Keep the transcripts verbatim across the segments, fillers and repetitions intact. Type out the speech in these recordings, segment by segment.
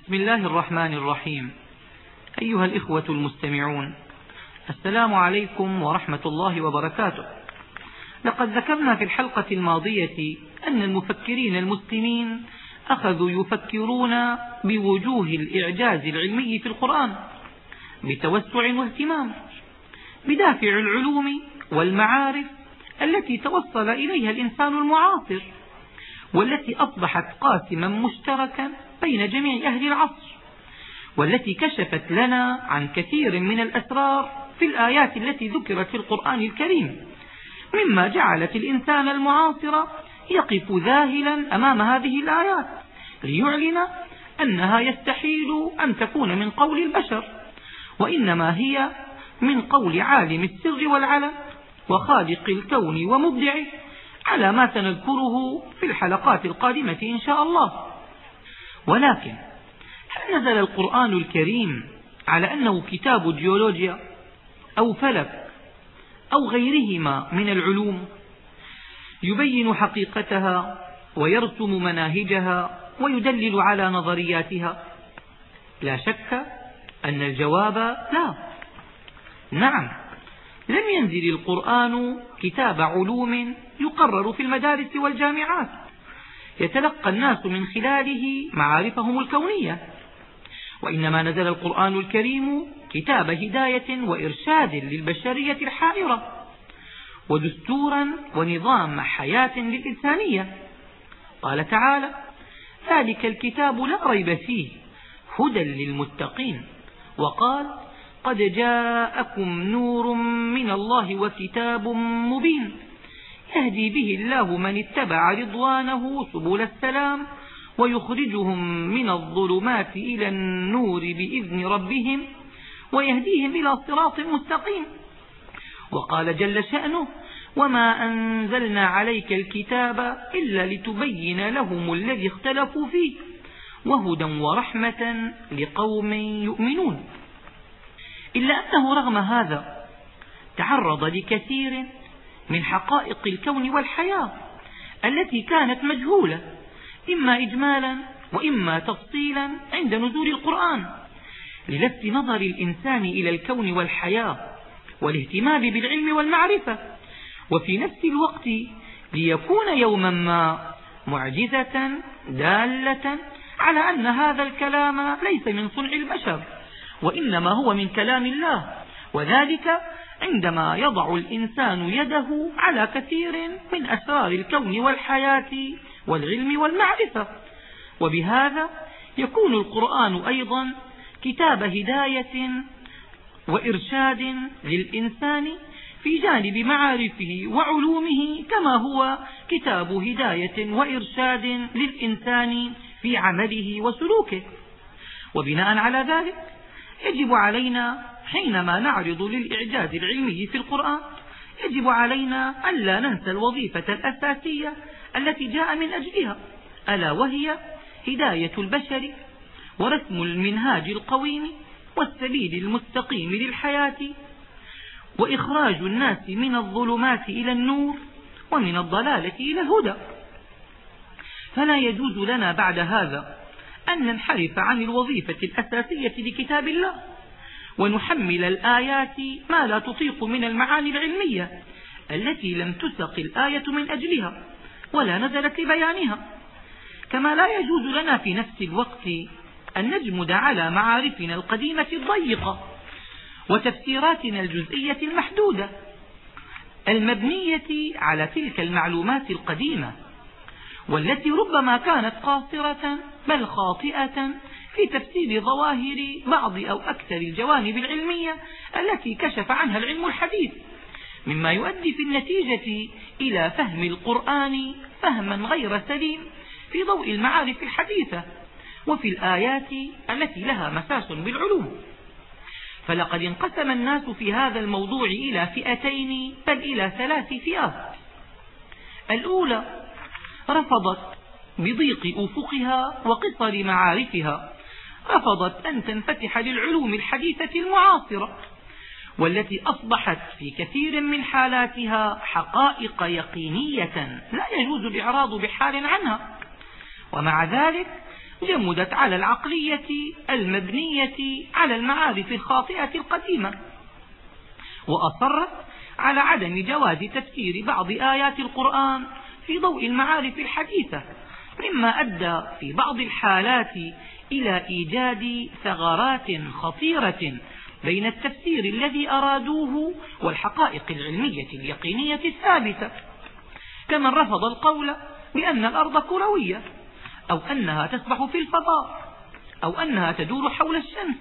بسم الله الرحمن الرحيم. أيها الإخوة المستمعون، السلام عليكم ورحمة الله وبركاته. لقد ذكرنا في الحلقة الماضية أن المفكرين المسلمين أخذوا يفكرون بوجوه الإعجاز العلمي في القرآن بتوسع واهتمام، بدافع العلوم والمعارف التي توصل إليها الإنسان المعاصر، والتي أصبحت قاسما مشتركا بين جميع أهل العصر، والتي كشفت لنا عن كثير من الأسرار في الآيات التي ذكرت في القرآن الكريم، مما جعلت الإنسان المعاصر يقف ذاهلا أمام هذه الآيات ليعلن أنها يستحيل أن تكون من قول البشر، وإنما هي من قول عالم السر والعلن وخالق الكون ومبدعه، على ما سنذكره في الحلقات القادمة إن شاء الله. ولكن هل نزل القرآن الكريم على أنه كتاب جيولوجيا أو فلك أو غيرهما من العلوم يبين حقيقتها ويرسم مناهجها ويدلل على نظرياتها؟ لا شك أن الجواب لا. نعم، لم ينزل القرآن كتاب علوم يقرر في المدارس والجامعات يتلقى الناس من خلاله معارفهم الكونية، وإنما نزل القرآن الكريم كتاب هداية وإرشاد للبشرية الحائرة، ودستورا ونظام حياة للإنسانية. قال تعالى: ذلك الكتاب لا ريب فيه هدى للمتقين. وقال: قد جاءكم نور من الله وكتاب مبين يهدي به الله من اتبع رضوانه سبل السلام ويخرجهم من الظلمات إلى النور بإذن ربهم ويهديهم إلى صراط مستقيم. وقال جل شأنه: وما أنزلنا عليك الكتاب إلا لتبين لهم الذي اختلفوا فيه وهدى ورحمة لقوم يؤمنون. إلا أنه رغم هذا تعرض لكثير من حقائق الكون والحياة التي كانت مجهولة، إما إجمالا وإما تفصيلا عند نزول القرآن، للفت نظر الإنسان إلى الكون والحياة والاهتمام بالعلم والمعرفة، وفي نفس الوقت ليكون يوما ما معجزة دالة على أن هذا الكلام ليس من صنع البشر، وإنما هو من كلام الله، وذلك عندما يضع الإنسان يده على كثير من أسرار الكون والحياة والعلم والمعرفة. وبهذا يكون القرآن أيضا كتاب هداية وإرشاد للإنسان في جانب معارفه وعلومه، كما هو كتاب هداية وإرشاد للإنسان في عمله وسلوكه. وبناء على ذلك يجب علينا حينما نعرض للإعجاز العلمي في القرآن يجب علينا ألا ننسى الوظيفة الأساسية التي جاء من أجلها، ألا وهي هداية البشر ورسم المنهاج القويم والسبيل المستقيم للحياة، وإخراج الناس من الظلمات إلى النور ومن الضلالة إلى الهدى. فلا يجوز لنا بعد هذا أن ننحرف عن الوظيفة الأساسية لكتاب الله ونحمل الآيات ما لا تطيق من المعاني العلمية التي لم تسق الآية من أجلها ولا نزلت لبيانها. كما لا يجوز لنا في نفس الوقت أن نجمد على معارفنا القديمة الضيقة وتفسيراتنا الجزئية المحدودة المبنية على تلك المعلومات القديمة، والتي ربما كانت قاصرة بل خاطئة في تفسير ظواهر بعض أو أكثر الجوانب العلمية التي كشف عنها العلم الحديث، مما يؤدي في النتيجة إلى فهم القرآن فهما غير سليم في ضوء المعارف الحديثة وفي الآيات التي لها مساس بالعلوم. فلقد انقسم الناس في هذا الموضوع إلى فئتين بل إلى ثلاث فئات. الأولى رفضت بضيق أفقها وقصر معارفها، رفضت أن تنفتح للعلوم الحديثة المعاصرة، والتي أصبحت في كثير من حالاتها حقائق يقينية لا يجوز الإعراض بحال عنها. ومع ذلك جمدت على العقلية المبنية على المعارف الخاطئة القديمة، وأصرت على عدم جواز تفسير بعض آيات القرآن في ضوء المعارف الحديثة، مما أدى في بعض الحالات إلى إيجاد ثغرات خطيرة بين التفسير الذي أرادوه والحقائق العلمية اليقينية الثابتة، كمن رفض القول بأن الأرض كروية، أو أنها تسبح في الفضاء، أو أنها تدور حول الشمس،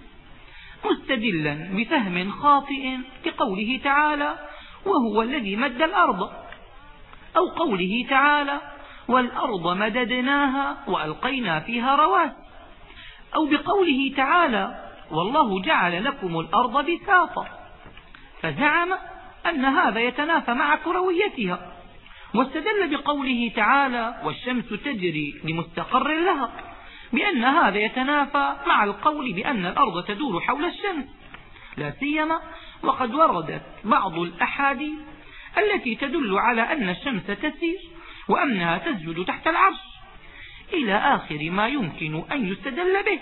مستدلا بفهم خاطئ لقوله تعالى: وهو الذي مد الأرض، أو قوله تعالى: والأرض مددناها وألقينا فيها رواسي، أو بقوله تعالى: والله جعل لكم الأرض بساطا، فزعم أن هذا يتنافى مع كرويتها، واستدل بقوله تعالى: والشمس تجري لمستقر لها، بأن هذا يتنافى مع القول بأن الأرض تدور حول الشمس، لا سيما وقد وردت بعض الأحاديث التي تدل على أن الشمس تسير وأنها تسجد تحت العرش، إلى آخر ما يمكن أن يستدل به.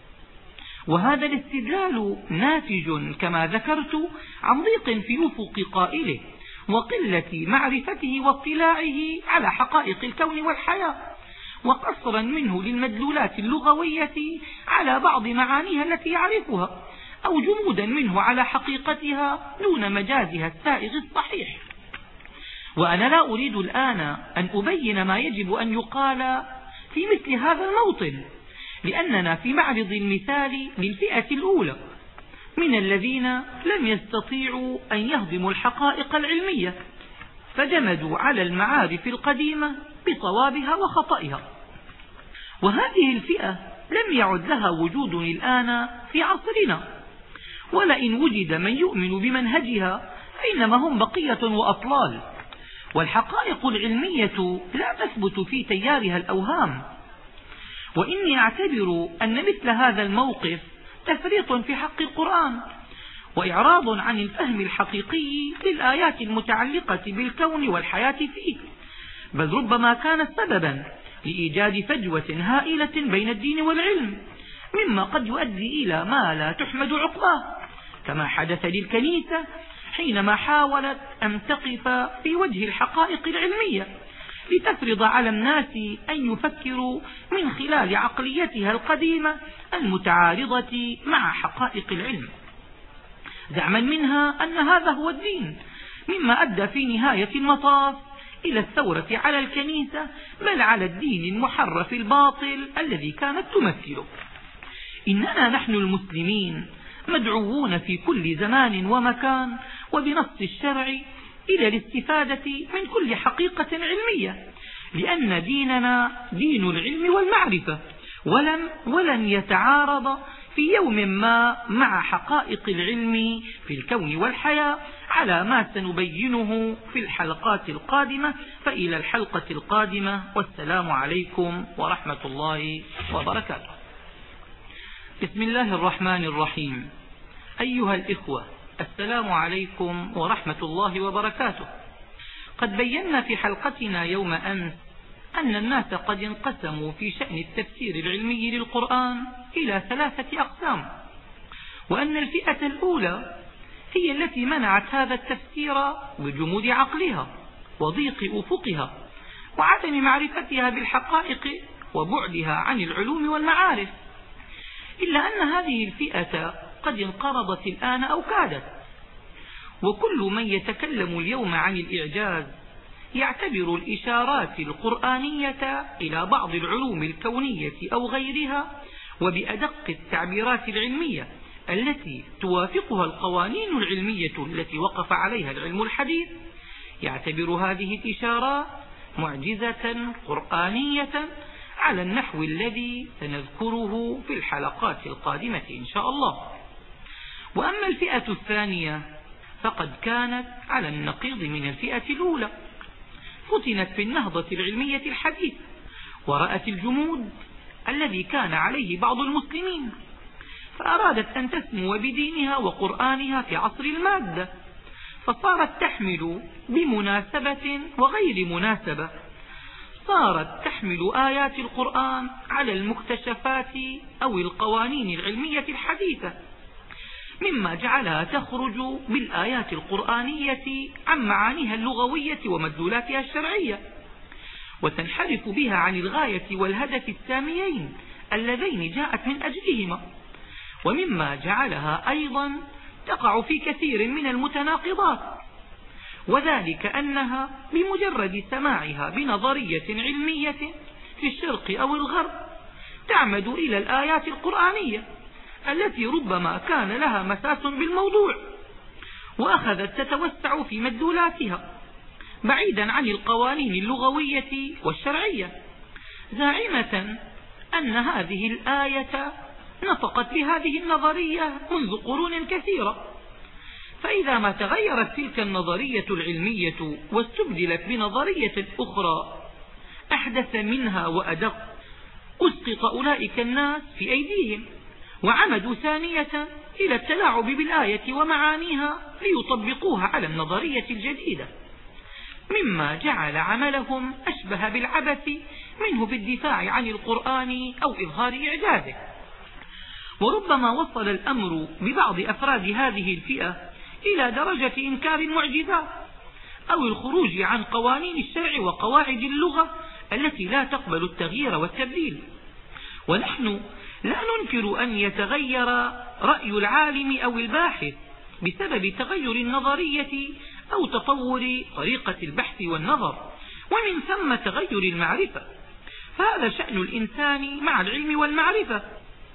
وهذا الاستدلال ناتج كما ذكرت عن ضيق في أفق قائله، وقلة معرفته واطلاعه على حقائق الكون والحياة، وقصرا منه للمدلولات اللغوية على بعض معانيها التي يعرفها، أو جمودا منه على حقيقتها دون مجازها السائغ الصحيح. وأنا لا أريد الآن أن أبين ما يجب أن يقال في مثل هذا الموطن، لأننا في معرض المثال للفئة الأولى من الذين لم يستطيعوا أن يهضموا الحقائق العلمية، فجمدوا على المعارف القديمة بصوابها وخطئها. وهذه الفئة لم يعد لها وجود الآن في عصرنا، ولئن وجد من يؤمن بمنهجها فإنما هم بقية وأطلال، والحقائق العلمية لا تثبت في تيارها الأوهام. وإني أعتبر أن مثل هذا الموقف تفريط في حق القرآن، وإعراض عن الفهم الحقيقي للآيات المتعلقة بالكون والحياة فيه، بل ربما كانت سببا لإيجاد فجوة هائلة بين الدين والعلم، مما قد يؤدي إلى ما لا تحمد عقباه، كما حدث للكنيسة حينما حاولت أن تقف في وجه الحقائق العلمية لتفرض على الناس أن يفكروا من خلال عقليتها القديمة المتعارضة مع حقائق العلم، زعما منها أن هذا هو الدين، مما أدى في نهاية المطاف إلى الثورة على الكنيسة، بل على الدين المحرف الباطل الذي كانت تمثله. إننا نحن المسلمين مدعوون في كل زمان ومكان وبنص الشرع إلى الاستفادة من كل حقيقة علمية، لأن ديننا دين العلم والمعرفة، ولن, ولن يتعارض في يوم ما مع حقائق العلم في الكون والحياة، على ما سنبينه في الحلقات القادمة. فإلى الحلقة القادمة، والسلام عليكم ورحمة الله وبركاته. بسم الله الرحمن الرحيم. أيها الإخوة، السلام عليكم ورحمة الله وبركاته. قد بينا في حلقتنا يوم أمس أن الناس قد انقسموا في شأن التفسير العلمي للقرآن إلى ثلاثة أقسام، وأن الفئة الأولى هي التي منعت هذا التفسير بجمود عقلها وضيق أفقها وعدم معرفتها بالحقائق وبعدها عن العلوم والمعارف، إلا أن هذه الفئة قد انقرضت الآن أو كادت. وكل من يتكلم اليوم عن الإعجاز يعتبر الإشارات القرآنية إلى بعض العلوم الكونية أو غيرها، وبأدق التعبيرات العلمية التي توافقها القوانين العلمية التي وقف عليها العلم الحديث، يعتبر هذه الإشارات معجزة قرآنية على النحو الذي سنذكره في الحلقات القادمة إن شاء الله. وأما الفئة الثانية فقد كانت على النقيض من الفئة الأولى، فتنت في النهضة العلمية الحديث، ورأت الجمود الذي كان عليه بعض المسلمين، فأرادت أن تسمو بدينها وقرآنها في عصر المادة، فصارت تحمل بمناسبة وغير مناسبة صارت تحمل آيات القرآن على المكتشفات أو القوانين العلمية الحديثة، مما جعلها تخرج بالآيات القرآنية عن معانيها اللغوية ومدلولاتها الشرعية، وتنحرف بها عن الغاية والهدف الساميين اللذين جاءت من أجلهما، ومما جعلها أيضا تقع في كثير من المتناقضات، وذلك أنها بمجرد سماعها بنظرية علمية في الشرق أو الغرب تعمد إلى الآيات القرآنية التي ربما كان لها مساس بالموضوع، وأخذت تتوسع في مدلولاتها بعيدا عن القوانين اللغوية والشرعية، زاعمة أن هذه الآية نطقت بهذه النظرية منذ قرون كثيرة. فإذا ما تغيرت تلك النظرية العلمية واستبدلت بنظرية أخرى أحدث منها وأدق، أسقط أولئك الناس في أيديهم وعمدوا ثانية إلى التلاعب بالآية ومعانيها ليطبقوها على النظرية الجديدة، مما جعل عملهم أشبه بالعبث منه بالدفاع عن القرآن أو إظهار إعجازه. وربما وصل الأمر ببعض أفراد هذه الفئة إلى درجة إنكار المعجزات أو الخروج عن قوانين الشرع وقواعد اللغة التي لا تقبل التغيير والتبديل. ونحن لا ننكر أن يتغير رأي العالم أو الباحث بسبب تغير النظرية أو تطور طريقة البحث والنظر، ومن ثم تغير المعرفة، فهذا شأن الإنسان مع العلم والمعرفة.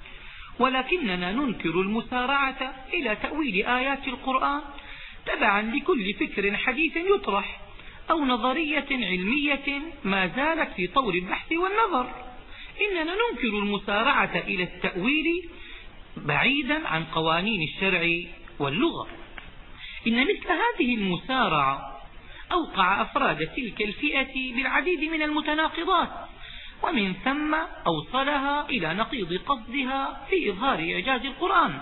ولكننا ننكر المسارعة إلى تأويل آيات القرآن تبعا لكل فكر حديث يطرح أو نظرية علمية ما زالت في طور البحث والنظر. إننا ننكر المسارعة إلى التأويل بعيدا عن قوانين الشرع واللغة. إن مثل هذه المسارعة أوقع أفراد تلك الفئة بالعديد من المتناقضات، ومن ثم أوصلها إلى نقيض قصدها في إظهار إعجاز القرآن.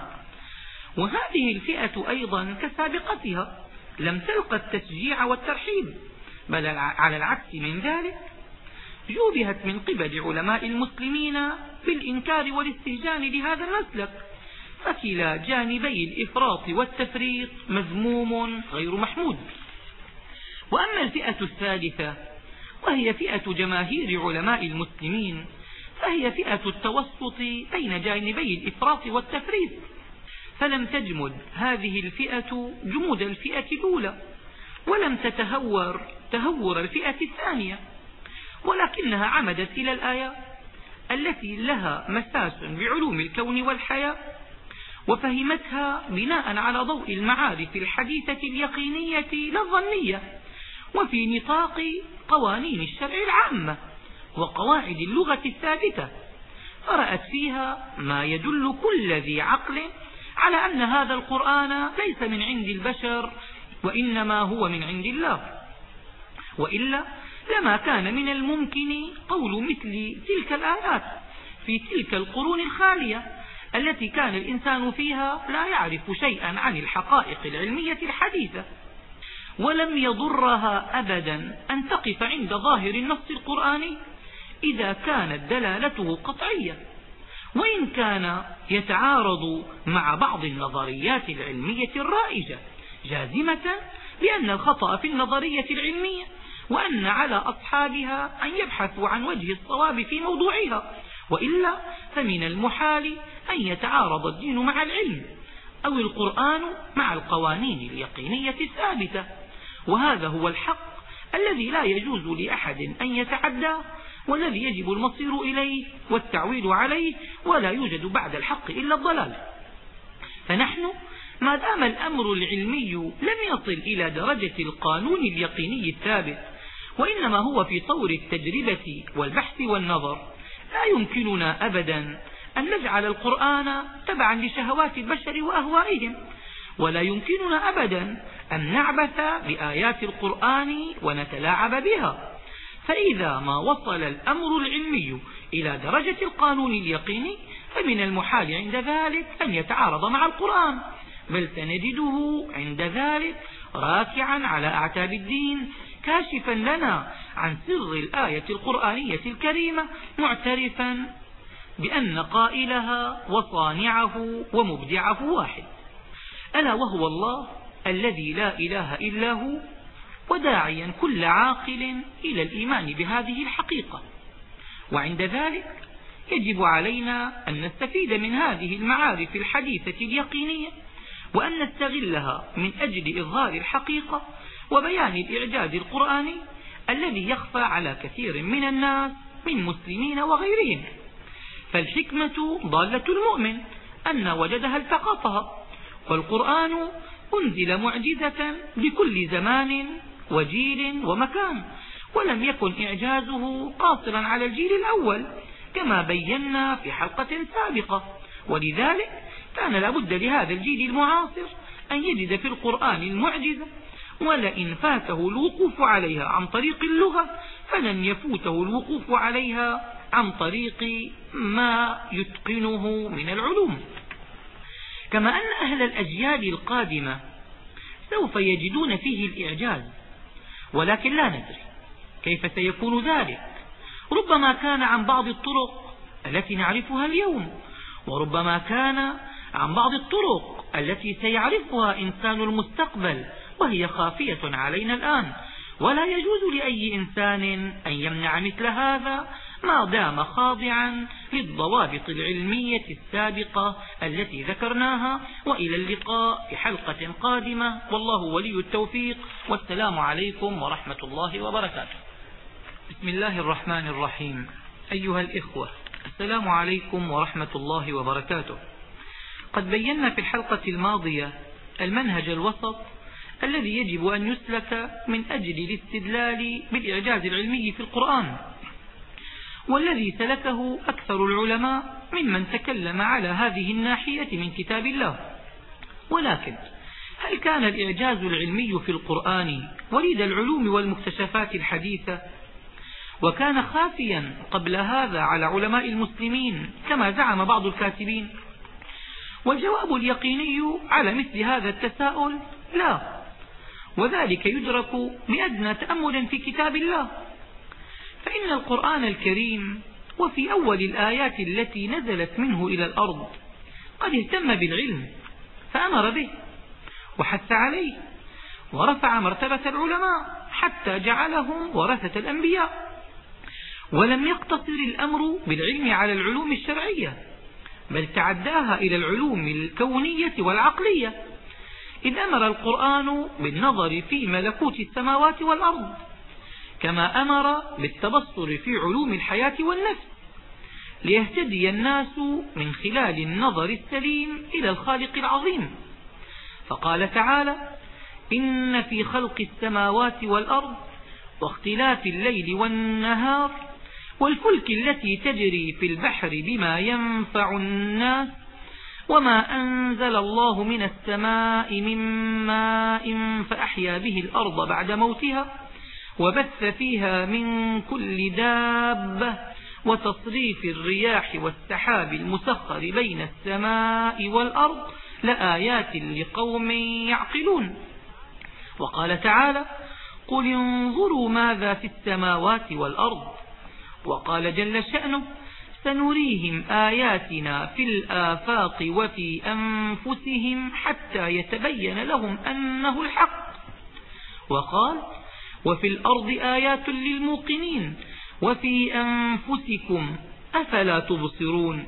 وهذه الفئة أيضا كسابقتها لم تلقى التشجيع والترحيب، بل على العكس من ذلك جوبهت من قبل علماء المسلمين بالإنكار والاستهجان لهذا المسلك، فكلا جانبي الإفراط والتفريط مذموم غير محمود. وأما الفئة الثالثة وهي فئة جماهير علماء المسلمين، فهي فئة التوسط بين جانبي الإفراط والتفريط، فلم تجمد هذه الفئة جمود الفئة الأولى، ولم تتهور تهور الفئة الثانية، ولكنها عمدت إلى الآيات التي لها مساس بعلوم الكون والحياة، وفهمتها بناء على ضوء المعارف الحديثة اليقينية لا الظنية، وفي نطاق قوانين الشرع العامة وقواعد اللغة الثابتة، فرأت فيها ما يدل كل ذي عقل على أن هذا القرآن ليس من عند البشر وإنما هو من عند الله، وإلا لما كان من الممكن قول مثل تلك الآيات في تلك القرون الخالية التي كان الإنسان فيها لا يعرف شيئا عن الحقائق العلمية الحديثة. ولم يضرها أبدا أن تقف عند ظاهر النص القرآني إذا كانت دلالته قطعية، وإن كان يتعارض مع بعض النظريات العلمية الرائجة، جازمة بأن الخطأ في النظرية العلمية، وأن على أصحابها أن يبحثوا عن وجه الصواب في موضوعها، وإلا فمن المحال أن يتعارض الدين مع العلم أو القرآن مع القوانين اليقينية الثابتة. وهذا هو الحق الذي لا يجوز لأحد أن يتعدى، والذي يجب المصير إليه والتعويل عليه، ولا يوجد بعد الحق إلا الضلال. فنحن ما دام الأمر العلمي لم يصل إلى درجة القانون اليقيني الثابت، وإنما هو في طور التجربة والبحث والنظر، لا يمكننا أبدا أن نجعل القرآن تبعا لشهوات البشر وأهوائهم، ولا يمكننا أبدا أن نعبث بآيات القرآن ونتلاعب بها. فإذا ما وصل الأمر العلمي إلى درجة القانون اليقيني فمن المحال عند ذلك أن يتعارض مع القرآن، بل سنجده عند ذلك راكعا على أعتاب الدين كاشفا لنا عن سر الآية القرآنية الكريمة، معترفا بأن قائلها وصانعه ومبدعه واحد، ألا وهو الله الذي لا إله إلا هو، وداعيا كل عاقل إلى الإيمان بهذه الحقيقة. وعند ذلك يجب علينا أن نستفيد من هذه المعارف الحديثة اليقينية، وأن نستغلها من أجل إظهار الحقيقة وبيان الإعجاز القرآني الذي يخفى على كثير من الناس من مسلمين وغيرهم. فالحكمة ضالة المؤمن أن وجدها التقطها، والقرآن أنزل معجزة لكل زمان وجيل ومكان، ولم يكن إعجازه قاصرا على الجيل الأول كما بينا في حلقة سابقة. ولذلك كان لابد لهذا الجيل المعاصر أن يجد في القرآن المعجزة، ولئن فاته الوقوف عليها عن طريق اللغة فلن يفوته الوقوف عليها عن طريق ما يتقنه من العلوم. كما أن أهل الأجيال القادمة سوف يجدون فيه الإعجاز، ولكن لا ندري كيف سيكون ذلك. ربما كان عن بعض الطرق التي نعرفها اليوم، وربما كان عن بعض الطرق التي سيعرفها إنسان المستقبل وهي خافية علينا الآن، ولا يجوز لأي إنسان أن يمنع مثل هذا ما دام خاضعا للضوابط العلمية السابقة التي ذكرناها. وإلى اللقاء في حلقة قادمة، والله ولي التوفيق، والسلام عليكم ورحمة الله وبركاته. بسم الله الرحمن الرحيم. أيها الإخوة، السلام عليكم ورحمة الله وبركاته. قد بينا في الحلقة الماضية المنهج الوسط الذي يجب أن يسلك من أجل الاستدلال بالإعجاز العلمي في القرآن، والذي سلكه أكثر العلماء ممن تكلم على هذه الناحية من كتاب الله. ولكن هل كان الإعجاز العلمي في القرآن وليد العلوم والمكتشفات الحديثة، وكان خافيا قبل هذا على علماء المسلمين كما زعم بعض الكاتبين؟ والجواب اليقيني على مثل هذا التساؤل لا، وذلك يدرك بأدنى تأمل في كتاب الله. فإن القرآن الكريم وفي أول الآيات التي نزلت منه إلى الأرض قد اهتم بالعلم فأمر به وحث عليه، ورفع مرتبة العلماء حتى جعلهم ورثة الأنبياء. ولم يقتصر الأمر بالعلم على العلوم الشرعية، بل تعداها إلى العلوم الكونية والعقلية، إذ أمر القرآن بالنظر في ملكوت السماوات والأرض، كما أمر بالتبصر في علوم الحياة والنفس، ليهتدي الناس من خلال النظر السليم إلى الخالق العظيم. فقال تعالى: إن في خلق السماوات والأرض واختلاف الليل والنهار والفلك التي تجري في البحر بما ينفع الناس وما أنزل الله من السماء من ماء فأحيا به الأرض بعد موتها وبث فيها من كل دابة وتصريف الرياح والسحاب المسخر بين السماء والأرض لآيات لقوم يعقلون. وقال تعالى: قل انظروا ماذا في السماوات والأرض. وقال جل شأنه: سنريهم آياتنا في الآفاق وفي أنفسهم حتى يتبين لهم أنه الحق. وقال: وفي الأرض آيات للموقنين وفي أنفسكم أفلا تبصرون.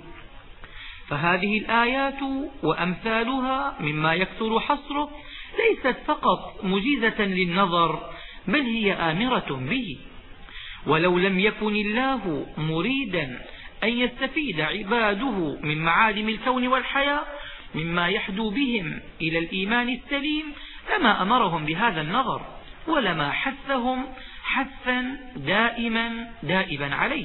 فهذه الآيات وأمثالها مما يكثر حصره ليست فقط مجيزة للنظر، بل هي آمرة به. ولو لم يكن الله مريدا أن يستفيد عباده من معالم الكون والحياة مما يحدو بهم إلى الإيمان السليم لما أمرهم بهذا النظر، ولما حثهم حثا دائما دائبا عليه.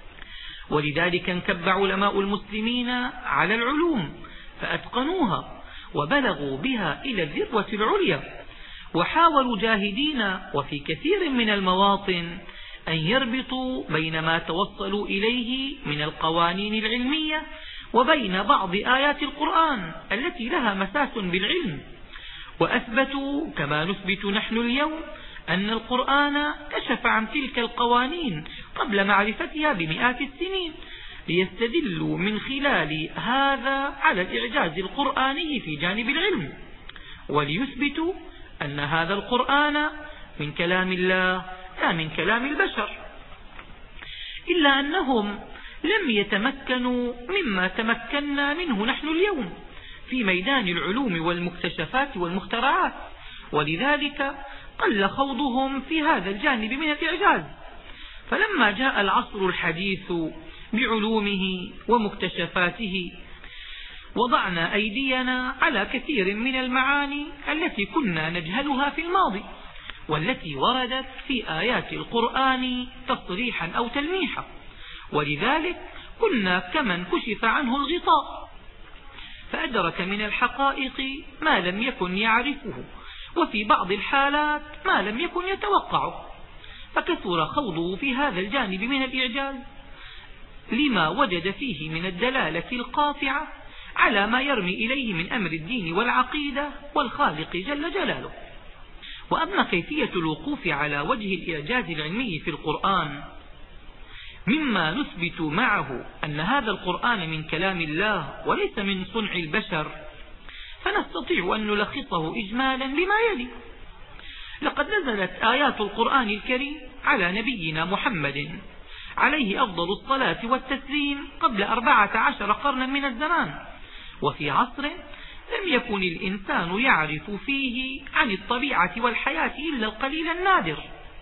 ولذلك انكب علماء المسلمين على العلوم فأتقنوها وبلغوا بها إلى الذروة العليا، وحاولوا جاهدين وفي كثير من المواطن أن يربطوا بين ما توصلوا إليه من القوانين العلمية وبين بعض آيات القرآن التي لها مساس بالعلم. وأثبتوا كما نثبت نحن اليوم أن القرآن كشف عن تلك القوانين قبل معرفتها بمئات السنين، ليستدلوا من خلال هذا على الإعجاز القرآني في جانب العلم، وليثبتوا أن هذا القرآن من كلام الله لا من كلام البشر. إلا أنهم لم يتمكنوا مما تمكنا منه نحن اليوم في ميدان العلوم والمكتشفات والمخترعات، ولذلك قل خوضهم في هذا الجانب من الإعجاز. فلما جاء العصر الحديث بعلومه ومكتشفاته وضعنا أيدينا على كثير من المعاني التي كنا نجهلها في الماضي، والتي وردت في آيات القرآن تصريحا أو تلميحا، ولذلك كنا كمن كشف عنه الغطاء، فأدرك من الحقائق ما لم يكن يعرفه، وفي بعض الحالات ما لم يكن يتوقعه، فكثر خوضه في هذا الجانب من الإعجاز لما وجد فيه من الدلالة القاطعة على ما يرمي إليه من أمر الدين والعقيدة والخالق جل جلاله. وأما كيفية الوقوف على وجه الإعجاز العلمي في القرآن مما نثبت معه أن هذا القرآن من كلام الله وليس من صنع البشر، فنستطيع أن نلخصه إجمالا بما يلي: لقد نزلت آيات القرآن الكريم على نبينا محمد عليه أفضل الصلاة والتسليم قبل أربعة عشر قرنا من الزمان، وفي عصر لم يكن الإنسان يعرف فيه عن الطبيعة والحياة إلا القليل النادر،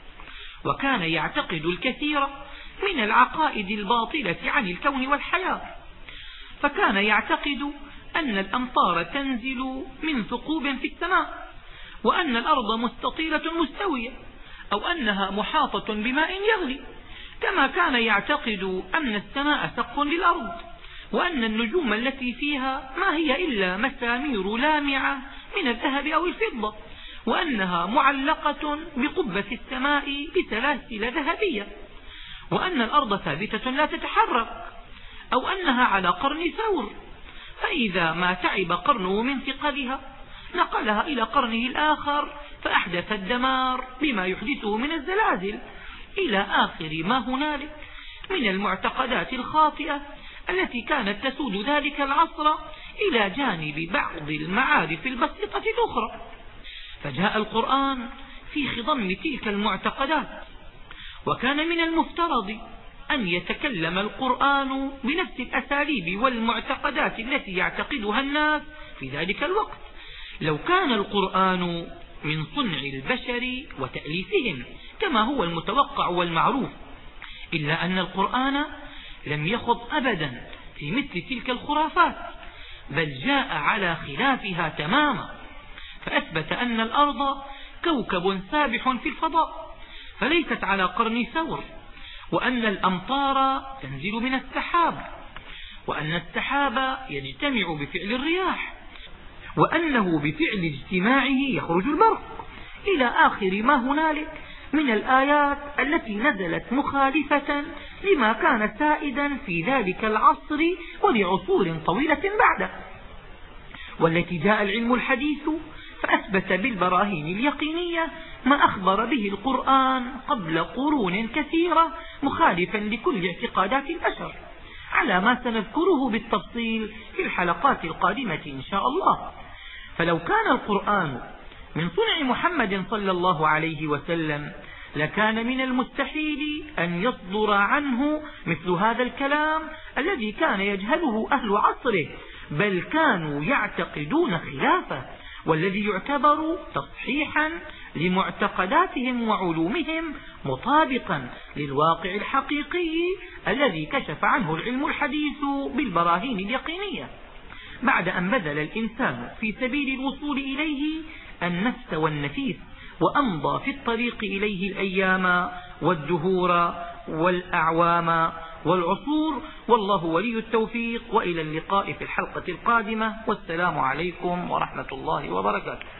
وكان يعتقد الكثير من العقائد الباطلة عن الكون والحياة، فكان يعتقد أن الأمطار تنزل من ثقوب في السماء، وأن الأرض مستطيلة مستوية، أو أنها محاطة بماء يغلي، كما كان يعتقد أن السماء سقف للأرض، وأن النجوم التي فيها ما هي إلا مسامير لامعة من الذهب أو الفضة، وأنها معلقة بقبة السماء بسلاسل ذهبية، وأن الأرض ثابتة لا تتحرك، أو أنها على قرن ثور، فإذا ما تعب قرنه من ثقلها نقلها إلى قرنه الآخر فأحدث الدمار بما يحدثه من الزلازل، إلى آخر ما هنالك من المعتقدات الخاطئة التي كانت تسود ذلك العصر إلى جانب بعض المعارف البسيطة الأخرى. فجاء القرآن في خضم تلك المعتقدات، وكان من المفترض أن يتكلم القرآن بنفس الأساليب والمعتقدات التي يعتقدها الناس في ذلك الوقت، لو كان القرآن من صنع البشر وتأليفهم كما هو المتوقع والمعروف. إلا أن القرآن لم يخض أبدا في مثل تلك الخرافات، بل جاء على خلافها تماما، فأثبت أن الأرض كوكب سابح في الفضاء فليست على قرن ثور، وأن الأمطار تنزل من السحاب، وأن السحاب يجتمع بفعل الرياح، وأنه بفعل اجتماعه يخرج البرق، إلى آخر ما هنالك من الآيات التي نزلت مخالفة لما كان سائدا في ذلك العصر ولعصور طويلة بعده، والتي جاء العلم الحديث فأثبت بالبراهين اليقينية ما أخبر به القرآن قبل قرون كثيرة مخالفا لكل اعتقادات البشر، على ما سنذكره بالتفصيل في الحلقات القادمة إن شاء الله. فلو كان القرآن من صنع محمد صلى الله عليه وسلم لكان من المستحيل أن يصدر عنه مثل هذا الكلام الذي كان يجهله أهل عصره، بل كانوا يعتقدون خلافه، والذي يعتبر تصحيحا لمعتقداتهم وعلومهم مطابقا للواقع الحقيقي الذي كشف عنه العلم الحديث بالبراهين اليقينية، بعد أن بذل الإنسان في سبيل الوصول إليه النفس والنفيس، وأمضى في الطريق إليه الأيام والدهور والأعوام والعصور. والله ولي التوفيق، وإلى اللقاء في الحلقة القادمة، والسلام عليكم ورحمة الله وبركاته.